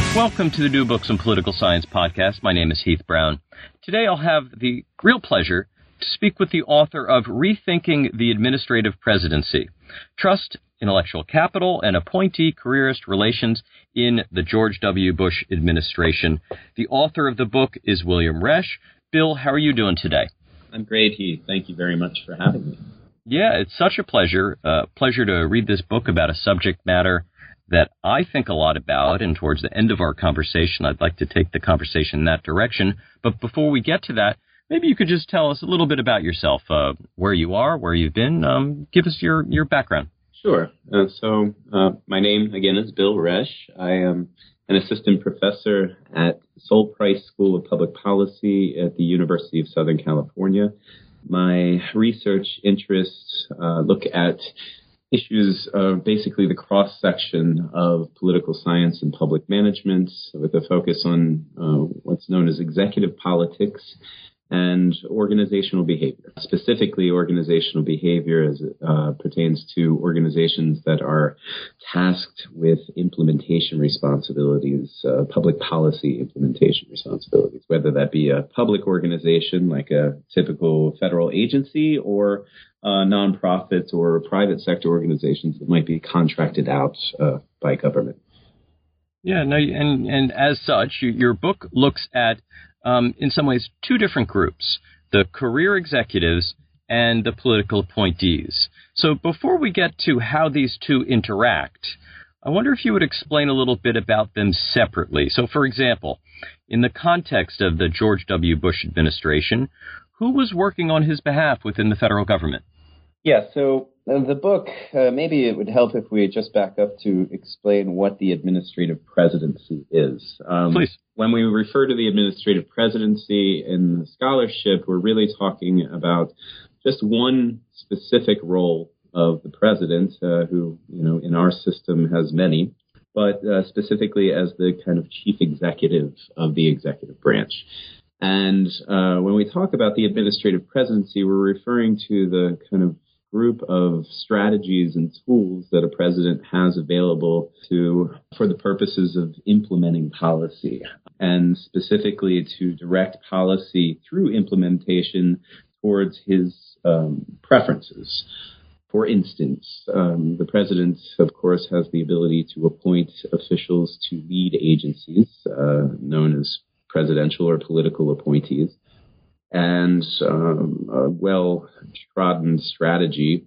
Welcome to the New Books in Political Science podcast. My name is Heath Brown. Today I'll have the real pleasure to speak with the author of Rethinking the Administrative Presidency: Trust, Intellectual Capital, and Appointee Careerist Relations in the George W. Bush Administration. The author of the book is William Resch. Bill, how are you doing today? I'm great, Heath. Thank you very much for having me. Yeah, it's such a pleasure. Pleasure to read this book about a subject matter that I think a lot about, and towards the end of our conversation, I'd like to take the conversation in that direction. But before we get to that, maybe you could just tell us a little bit about yourself, where you are, where you've been. Give us your background. Sure. My name, again, is Bill Resch. I am an assistant professor at Sol Price School of Public Policy at the University of Southern California. My research interests look at issues of basically the cross-section of political science and public management, with a focus on what's known as executive politics and organizational behavior. Specifically, organizational behavior as it pertains to organizations that are tasked with implementation responsibilities, public policy implementation responsibilities, whether that be a public organization like a typical federal agency, or nonprofits or private sector organizations that might be contracted out by government. Yeah, no, and as such, your book looks at, in some ways, two different groups: the career executives and the political appointees. So before we get to how these two interact, I wonder if you would explain a little bit about them separately. So, for example, in the context of the George W. Bush administration, who was working on his behalf within the federal government? Yeah, so the book, maybe it would help if we just back up to explain what the administrative presidency is. Please. When we refer to the administrative presidency in the scholarship, we're really talking about just one specific role of the president, who, in our system has many, but specifically as the kind of chief executive of the executive branch. And when we talk about the administrative presidency, we're referring to the kind of group of strategies and tools that a president has available for the purposes of implementing policy, and specifically to direct policy through implementation towards his preferences. For instance, the president, of course, has the ability to appoint officials to lead agencies, known as presidential or political appointees. And a well-trodden strategy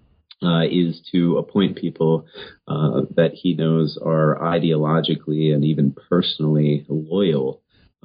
is to appoint people that he knows are ideologically and even personally loyal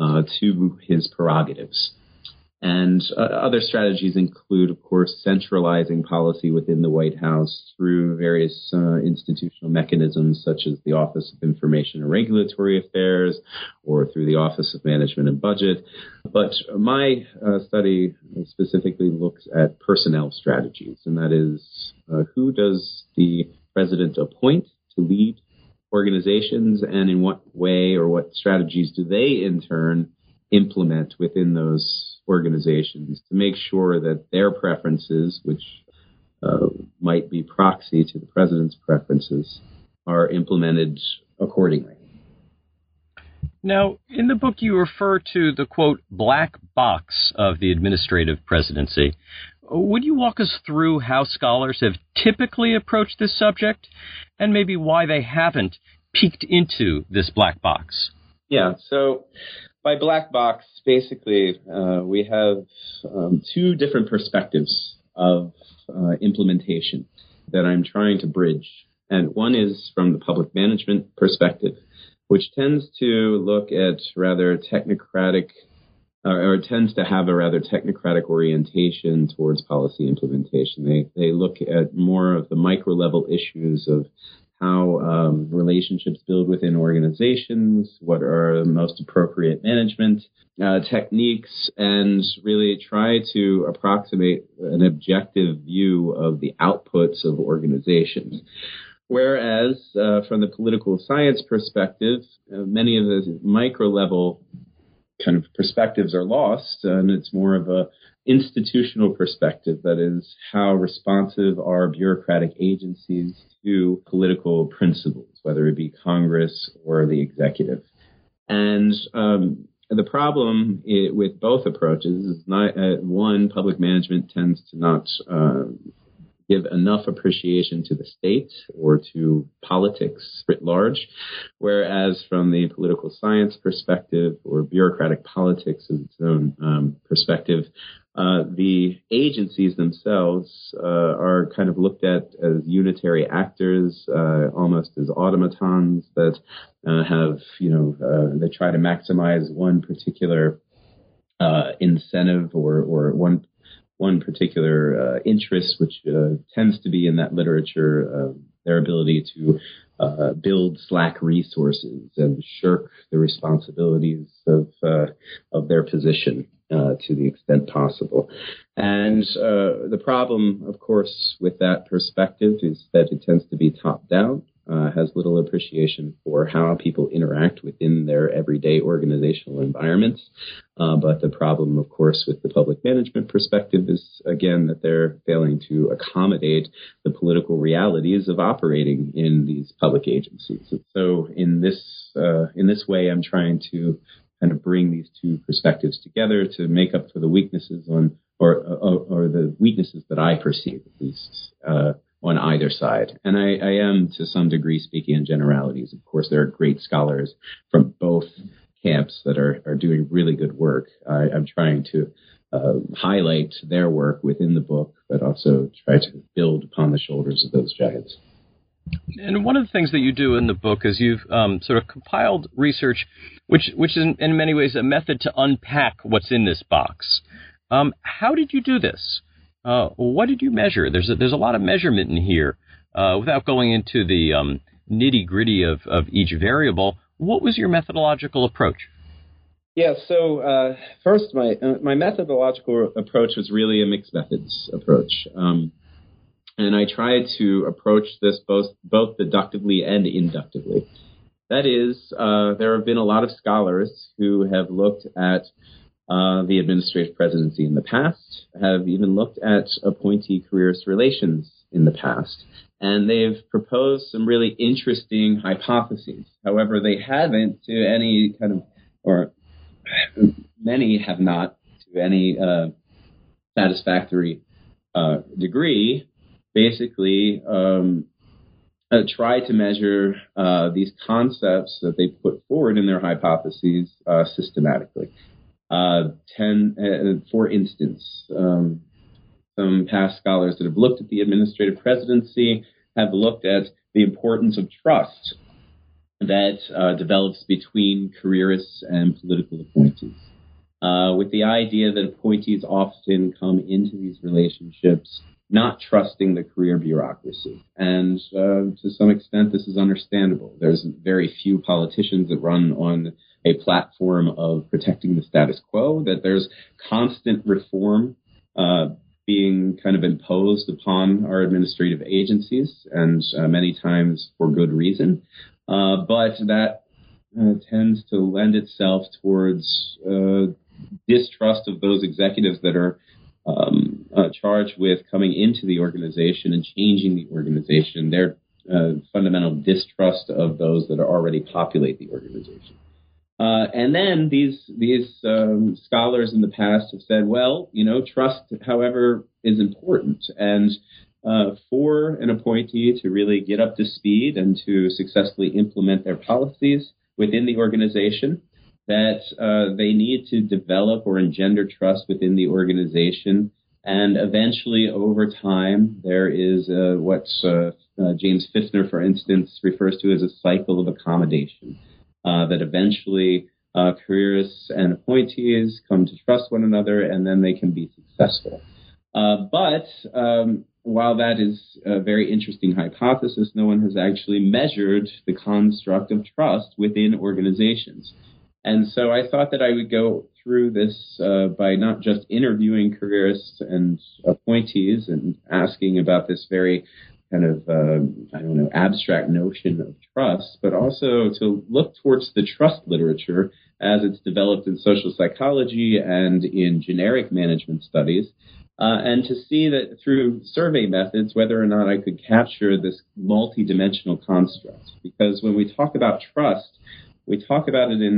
to his prerogatives. And other strategies include, of course, centralizing policy within the White House through various institutional mechanisms, such as the Office of Information and Regulatory Affairs, or through the Office of Management and Budget. But my study specifically looks at personnel strategies, and that is, who does the president appoint to lead organizations, and in what way or what strategies do they, in turn, implement within those organizations to make sure that their preferences, which might be proxy to the president's preferences, are implemented accordingly. Now, in the book, you refer to the, quote, black box of the administrative presidency. Would you walk us through how scholars have typically approached this subject, and maybe why they haven't peeked into this black box? Yeah, so by black box, basically, we have two different perspectives of implementation that I'm trying to bridge. And one is from the public management perspective, which tends to look at rather technocratic, or tends to have a rather technocratic orientation towards policy implementation. They look at more of the micro-level issues of how relationships build within organizations, what are the most appropriate management techniques, and really try to approximate an objective view of the outputs of organizations. Whereas from the political science perspective, many of the micro-level kind of perspectives are lost, and it's more of a institutional perspective, that is, how responsive are bureaucratic agencies to political principles, whether it be Congress or the executive. And the problem with both approaches is not one, public management tends to not give enough appreciation to the state or to politics writ large, whereas from the political science perspective or bureaucratic politics of its own perspective, the agencies themselves are kind of looked at as unitary actors, almost as automatons that have, they try to maximize one particular incentive or one particular interest, which tends to be in that literature, their ability to build slack resources and shirk the responsibilities of their position to the extent possible. And the problem, of course, with that perspective is that it tends to be top-down, has little appreciation for how people interact within their everyday organizational environments. But the problem, of course, with the public management perspective is, again, that they're failing to accommodate the political realities of operating in these public agencies. And so in this way, I'm trying to kind of bring these two perspectives together to make up for the weaknesses or the weaknesses that I perceive, at least, on either side. And I am, to some degree, speaking in generalities. Of course, there are great scholars from both camps that are doing really good work. I'm trying to highlight their work within the book, but also try to build upon the shoulders of those giants. And one of the things that you do in the book is you've sort of compiled research, which is in many ways a method to unpack what's in this box. How did you do this? What did you measure? There's a lot of measurement in here. Without going into the nitty-gritty of each variable, what was your methodological approach? Yeah, so first, my methodological approach was really a mixed methods approach. And I tried to approach this both deductively and inductively. That is, there have been a lot of scholars who have looked at the administrative presidency in the past, have even looked at appointee careerist relations in the past, and they've proposed some really interesting hypotheses. However, they haven't to any kind of, or many have not to any satisfactory degree, basically try to measure these concepts that they put forward in their hypotheses systematically. For instance, some past scholars that have looked at the administrative presidency have looked at the importance of trust that develops between careerists and political appointees, with the idea that appointees often come into these relationships not trusting the career bureaucracy. And to some extent, this is understandable. There's very few politicians that run on a platform of protecting the status quo, that there's constant reform being kind of imposed upon our administrative agencies, and many times for good reason. But that tends to lend itself towards distrust of those executives that are charged with coming into the organization and changing the organization, their fundamental distrust of those that already populate the organization. And then these scholars in the past have said, well, trust, however, is important. And for an appointee to really get up to speed and to successfully implement their policies within the organization, that they need to develop or engender trust within the organization. And eventually, over time, there is what James Fiftner, for instance, refers to as a cycle of accommodation, that eventually careerists and appointees come to trust one another, and then they can be successful. But while that is a very interesting hypothesis, no one has actually measured the construct of trust within organizations. And so I thought that I would go through this by not just interviewing careerists and appointees and asking about this very kind of, abstract notion of trust, but also to look towards the trust literature as it's developed in social psychology and in generic management studies, and to see that through survey methods, whether or not I could capture this multidimensional construct. Because when we talk about trust, we talk about it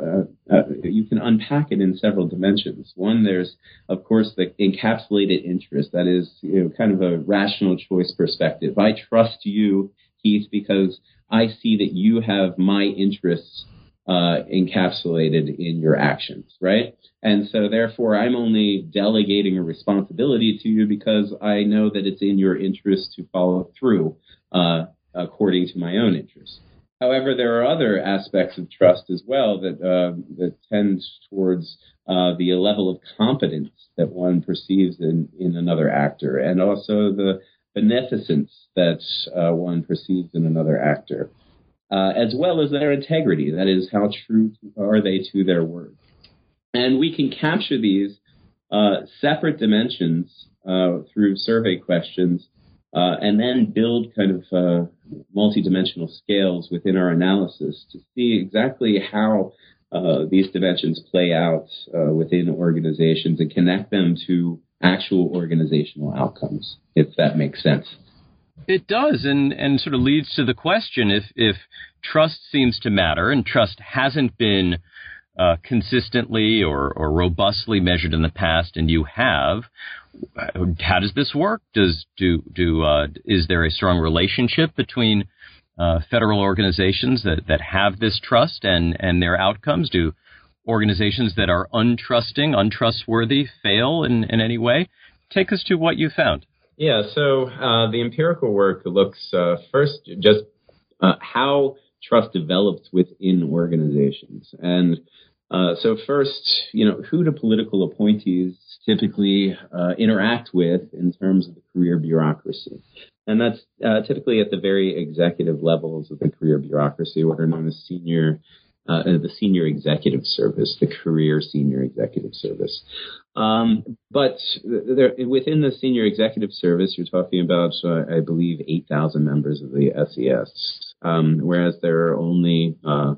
you can unpack it in several dimensions. One, there's, of course, the encapsulated interest. That is, kind of a rational choice perspective. I trust you, Keith, because I see that you have my interests encapsulated in your actions, right? And so, therefore, I'm only delegating a responsibility to you because I know that it's in your interest to follow through according to my own interests. However, there are other aspects of trust as well that tend towards the level of competence that one perceives in another actor, and also the beneficence that one perceives in another actor, as well as their integrity. That is, how true are they to their word? And we can capture these separate dimensions through survey questions, and then build kind of multidimensional scales within our analysis to see exactly how these dimensions play out within organizations and connect them to actual organizational outcomes, if that makes sense. It does, and sort of leads to the question, if trust seems to matter and trust hasn't been consistently or robustly measured in the past, and you have, how does this work? Is there a strong relationship between federal organizations that have this trust and their outcomes? Do organizations that are untrustworthy fail in any way? Take us to what you found. Yeah, so the empirical work looks first just how trust develops within organizations. And so first, who do political appointees typically interact with in terms of the career bureaucracy? And that's typically at the very executive levels of the career bureaucracy, what are known as the senior executive service, the career senior executive service. But within the senior executive service, you're talking about, I believe, 8,000 members of the SES, whereas there are only,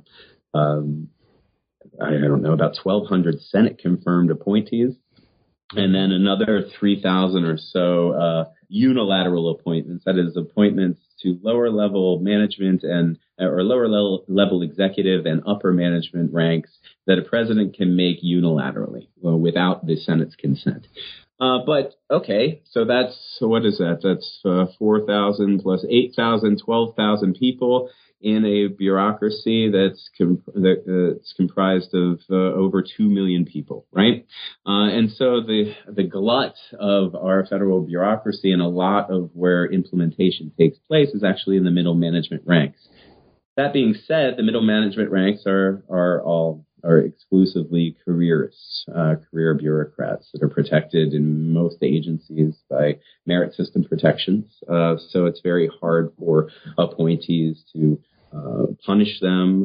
about 1,200 Senate-confirmed appointees, and then another 3,000 or so unilateral appointments, that is, appointments to lower-level management or lower-level executive and upper management ranks that a president can make unilaterally without the Senate's consent. But, okay, so what is that? That's 4,000 plus 8,000, 12,000 people in a bureaucracy that's comprised of over 2 million people, right? And so the glut of our federal bureaucracy and a lot of where implementation takes place is actually in the middle management ranks. That being said, the middle management ranks are exclusively careerists, career bureaucrats that are protected in most agencies by merit system protections. So it's very hard for appointees to punish them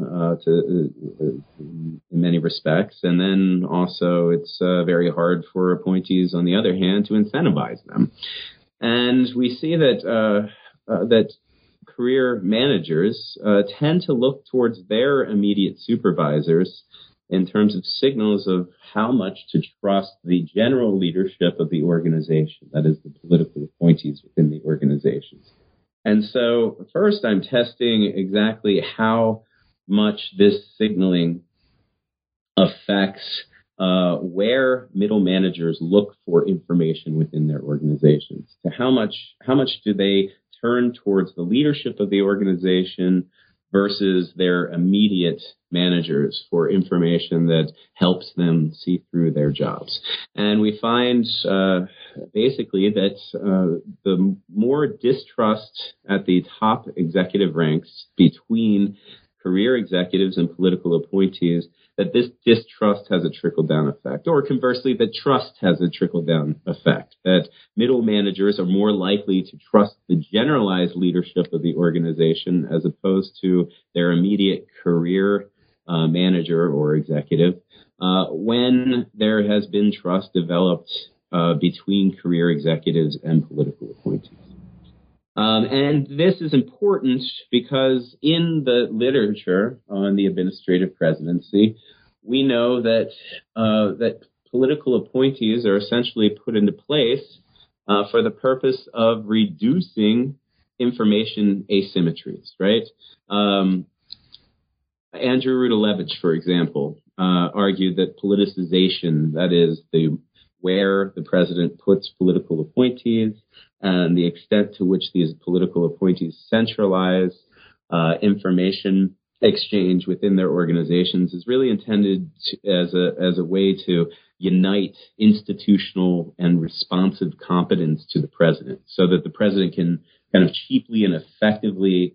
in many respects. And then also it's very hard for appointees, on the other hand, to incentivize them. And we see that career managers tend to look towards their immediate supervisors in terms of signals of how much to trust the general leadership of the organization, that is, the political appointees within the organizations. And so first I'm testing exactly how much this signaling affects where middle managers look for information within their organizations. So how much do they turn towards the leadership of the organization versus their immediate managers for information that helps them see through their jobs. And we find basically that the more distrust at the top executive ranks between career executives and political appointees, that this distrust has a trickle-down effect, or conversely, that trust has a trickle-down effect, that middle managers are more likely to trust the generalized leadership of the organization as opposed to their immediate career manager or executive when there has been trust developed between career executives and political appointees. And this is important because in the literature on the administrative presidency, we know that that political appointees are essentially put into place for the purpose of reducing information asymmetries, right? Andrew Rudalevich, for example, argued that politicization, that is, where the president puts political appointees and the extent to which these political appointees centralize information exchange within their organizations, is really intended as a way to unite institutional and responsive competence to the president, so that the president can kind of cheaply and effectively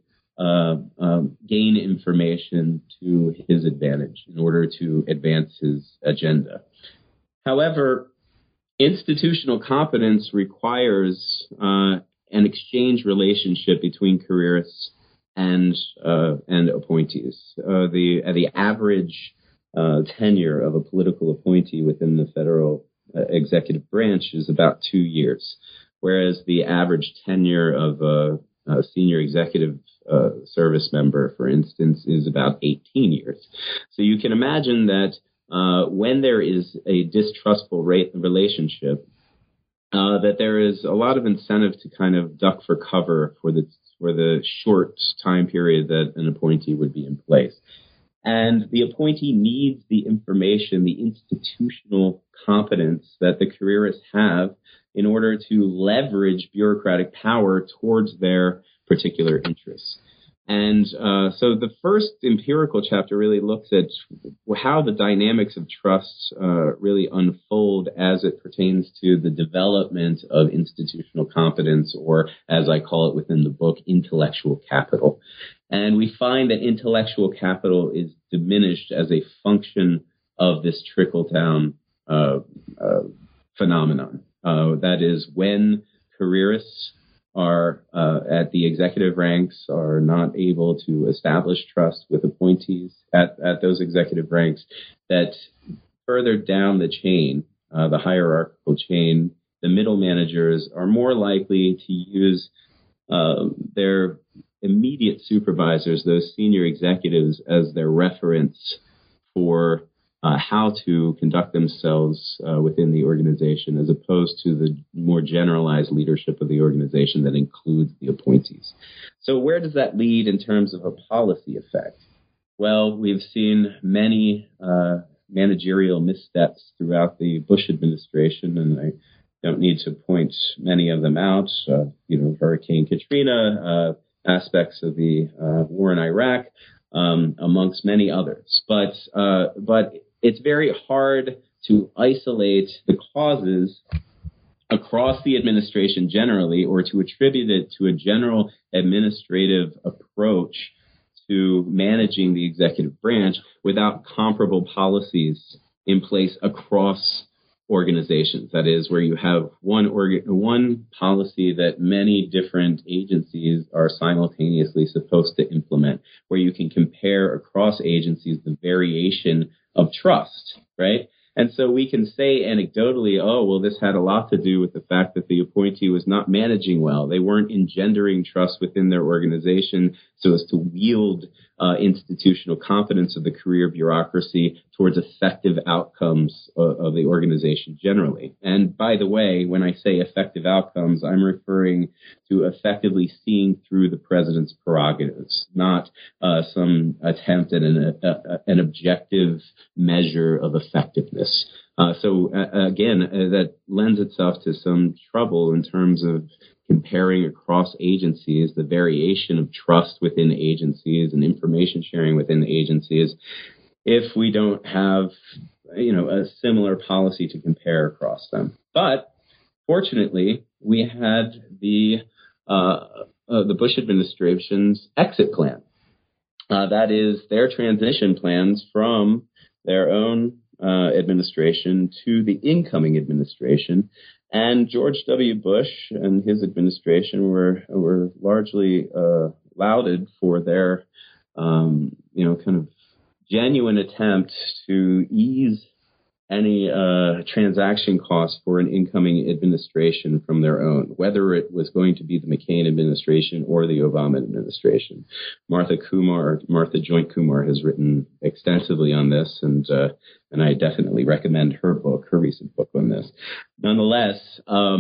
gain information to his advantage in order to advance his agenda. However, institutional competence requires an exchange relationship between careerists and appointees. The average tenure of a political appointee within the federal executive branch is about 2 years, whereas the average tenure of a senior executive service member, for instance, is about 18 years. So you can imagine that when there is a distrustful relationship, that there is a lot of incentive to kind of duck for cover for the short time period that an appointee would be in place. And the appointee needs the information, the institutional competence that the careerists have in order to leverage bureaucratic power towards their particular interests. And so the first empirical chapter really looks at how the dynamics of trust really unfold as it pertains to the development of institutional competence, or as I call it within the book, intellectual capital. And we find that intellectual capital is diminished as a function of this trickle-down phenomenon. That is, when careerists are at the executive ranks are not able to establish trust with appointees at those executive ranks, that further down the chain, the hierarchical chain, the middle managers are more likely to use their immediate supervisors, those senior executives, as their reference for how to conduct themselves within the organization, as opposed to the more generalized leadership of the organization that includes the appointees. So where does that lead in terms of a policy effect? Well, we've seen many managerial missteps throughout the Bush administration, and I don't need to point many of them out. Hurricane Katrina, aspects of the war in Iraq, amongst many others. But it's very hard to isolate the causes across the administration generally, or to attribute it to a general administrative approach to managing the executive branch without comparable policies in place across organizations. That is, where you have one policy that many different agencies are simultaneously supposed to implement, where you can compare across agencies the variation of trust, right? And so we can say anecdotally, oh, well, this had a lot to do with the fact that the appointee was not managing well. They weren't engendering trust within their organization so as to wield institutional competence of the career bureaucracy towards effective outcomes of the organization generally. And by the way, when I say effective outcomes, I'm referring to effectively seeing through the president's prerogatives, not some attempt at an objective measure of effectiveness. Again, that lends itself to some trouble in terms of comparing across agencies, the variation of trust within agencies and information sharing within agencies, if we don't have, a similar policy to compare across them. But fortunately, we had the Bush administration's exit plan. That is, their transition plans from their own administration to the incoming administration. And George W. Bush and his administration were largely lauded for their, kind of genuine attempt to ease any transaction costs for an incoming administration from their own, whether it was going to be the McCain administration or the Obama administration. Martha Joint Kumar has written extensively on this, and I definitely recommend her recent book on this. Nonetheless,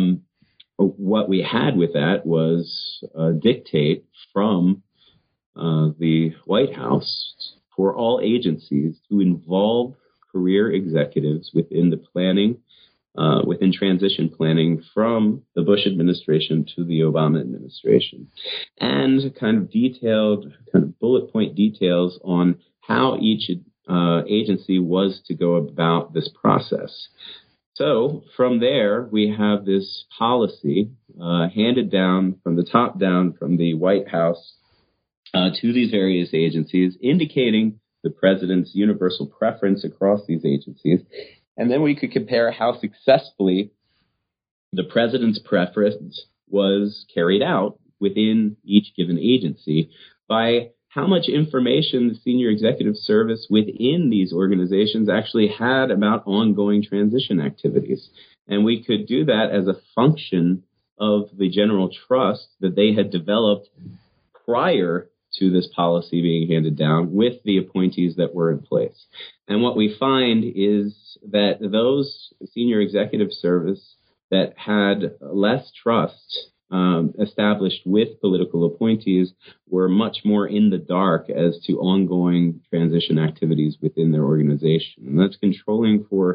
what we had with that was a dictate from the White House for all agencies to involve career executives within the planning, within transition planning from the Bush administration to the Obama administration, and kind of bullet point details on how each agency was to go about this process. So from there, we have this policy handed down from the top down from the White House to these various agencies, indicating the president's universal preference across these agencies. And then we could compare how successfully the president's preference was carried out within each given agency by how much information the senior executive service within these organizations actually had about ongoing transition activities. And we could do that as a function of the general trust that they had developed prior to this policy being handed down with the appointees that were in place. And what we find is that those senior executive service that had less trust established with political appointees were much more in the dark as to ongoing transition activities within their organization. And that's controlling for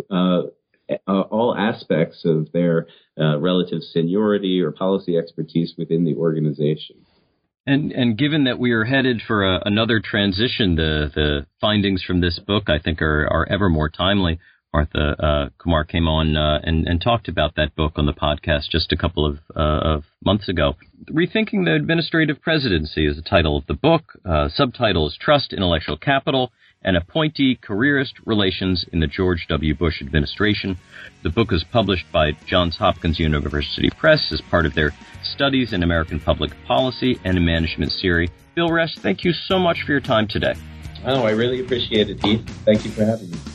all aspects of their relative seniority or policy expertise within the organization. And given that we are headed for another transition, the findings from this book, I think, are ever more timely. Martha Kumar came on and talked about that book on the podcast just a couple of months ago. Rethinking the Administrative Presidency is the title of the book. Subtitle is Trust, Intellectual Capital, and Appointee Careerist Relations in the George W. Bush Administration. The book is published by Johns Hopkins University Press as part of their Studies in American Public Policy and Management series. Bill Ress, thank you so much for your time today. Oh, I really appreciate it, Heath. Thank you for having me.